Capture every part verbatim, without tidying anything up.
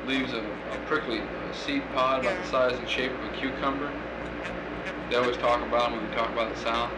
leaves a, a prickly uh, seed pod about the size and shape of a cucumber. They always talk about them when we talk about the South.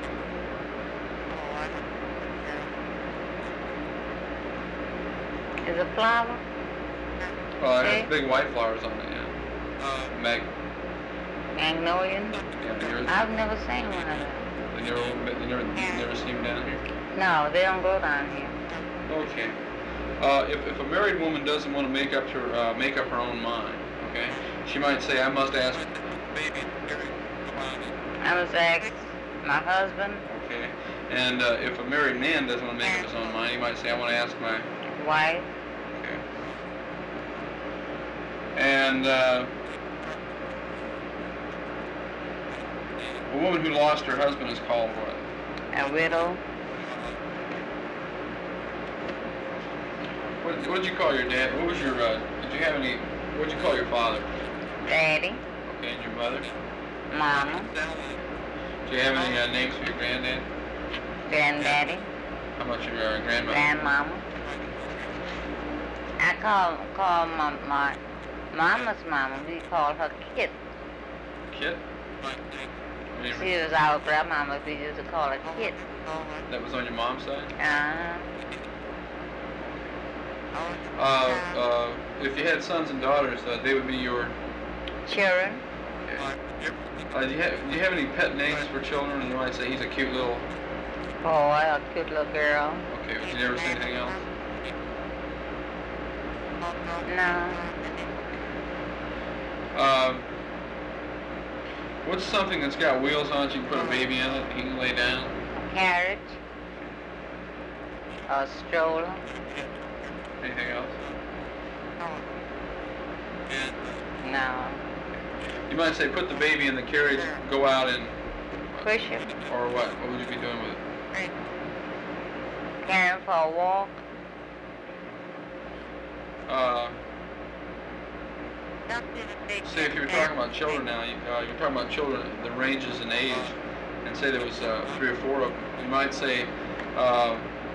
Is it flower? Well, it has big white flowers on it, yeah. Uh, Mag. Magnolian? Yeah, I've never seen one of them. They never, they never, you never seen them down here? No, they don't go down here. Okay. Uh, if, if a married woman doesn't want to make up her uh, make up her own mind, okay, she might say, "I must ask." Baby, I must ask my husband. Okay. And uh, if a married man doesn't want to make up his own mind, he might say, "I want to ask my wife." Okay. And uh, a woman who lost her husband is called what? A widow. What what did you call your dad? What was your, uh, did you have any, what did you call your father? Daddy. Okay, and your mother? Mama. Do you have any uh, names for your granddad? Granddaddy. How about your uh, grandmother? Grandmama. I call, call my, my mama's mama, we call her Kit. Kit? She was our grandmama, we used to call her Kit. That was on your mom's side? Uh-huh. Uh, uh, if you had sons and daughters, uh, they would be your children. Okay. Uh, do you have do you have any pet names for children? You might say he's a cute little boy, a cute little girl. Okay, but you never say anything else? No. Um, what's something that's got wheels on it? You can put a baby in it. He can lay down. A carriage. A stroller. Anything else? No. You might say, put the baby in the carriage, go out and... Push him. Or what? What would you be doing with it? Carry him for a walk. Uh, say if you were talking about children now, you, uh, you're talking about children, the ranges in age, and say there was uh, three or four of them. You might say, uh,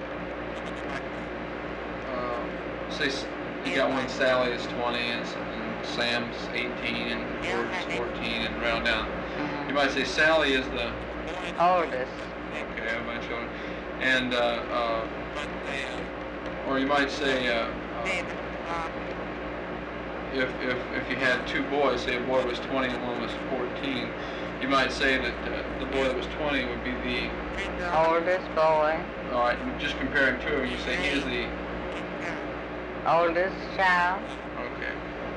uh, say you got one, Sally is twenty, and, and Sam's eighteen, and George is fourteen, and round down. Mm-hmm. You might say Sally is the oldest. Okay, I have my children. And, uh, uh, or you might say, uh, uh, if, if, if you had two boys, say a boy was twenty and one was fourteen, you might say that uh, the boy that was twenty would be the oldest boy. All right, and just comparing two of them, you say he is the oldest child. Okay.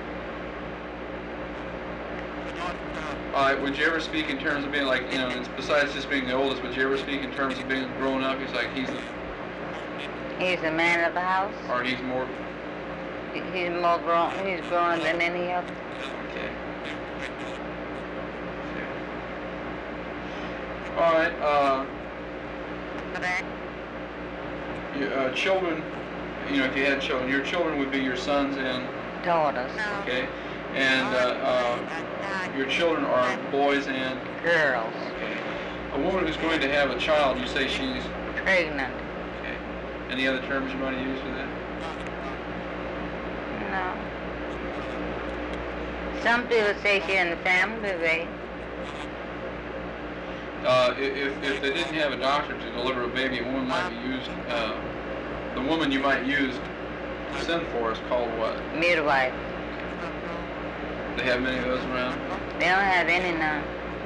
All right, would you ever speak in terms of being like, you know, it's besides just being the oldest, would you ever speak in terms of being grown up? He's like, he's the... He's the man of the house. Or he's more... He's more grown, he's grown than any other. Okay. Okay. All right, uh... Your, uh, children, you know, if you had children, your children would be your sons and... Daughters. Okay. And, uh, uh, your children are boys and... Girls. Okay. A woman who's going to have a child, you say she's... Pregnant. Okay. Any other terms you might use for that? No. Some people say she's in the family, baby. Uh, if, if they didn't have a doctor to deliver a baby, a woman might be used... Uh, the woman you might use to send for is called what? Midwife. They have many of those around? They don't have any now.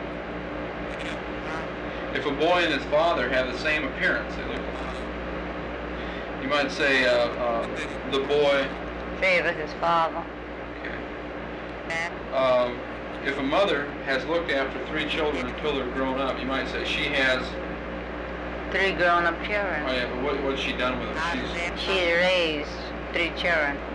If a boy and his father have the same appearance, they look alike. You might say, uh, uh, the boy... favor his father. Okay. Um, if a mother has looked after three children until they're grown up, you might say she has... Three grown-up children. Oh yeah, but what, what's she done with them? She's... She raised three children.